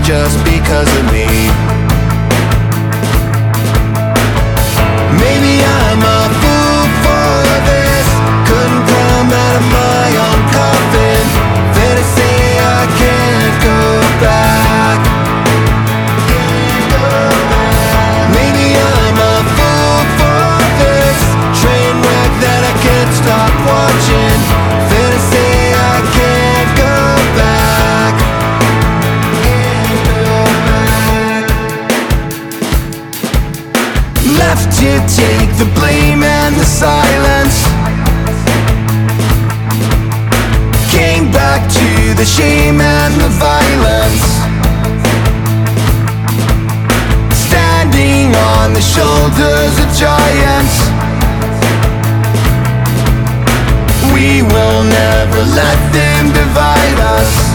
just because of me. Maybe I'm a fool for this. Couldn't come out of my own coffin. Fair to say I can't go back. Maybe I'm a fool for this train wreck that I can't stop watching. Fair to say I can't go back. Left to take the blame and the silence. Came back to the shame and the violence. Standing on the shoulders of giants. We will never let them divide us.